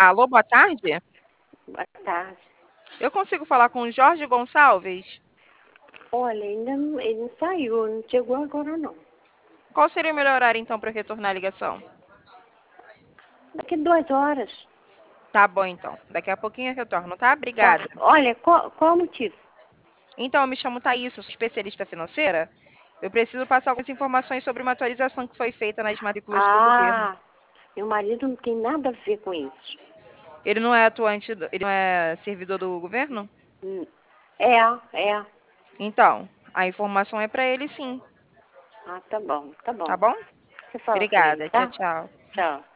Alô, boa tarde. Boa tarde. Eu consigo falar com o Jorge Gonçalves? Olha, ele não saiu, não chegou agora não. Qual seria o melhor horário, então, para eu retornar a ligação? Daqui 2 horas. Tá bom, então. Daqui a pouquinho eu retorno, tá? Tá. Obrigada. Olha, qual o motivo? Então, eu me chamo Thaís, eu sou especialista financeira. Eu preciso passar algumas informações sobre uma atualização que foi feita nas matrículas do governo. Ah, meu marido não tem nada a ver com isso. Ele não é atuante, ele não é servidor do governo? Hum, É. Então, a informação é para ele sim, Ah, tá bom, tá tá bom. bom? Você fala com ele, Obrigada. Tchau, tá? tchau. Tchau.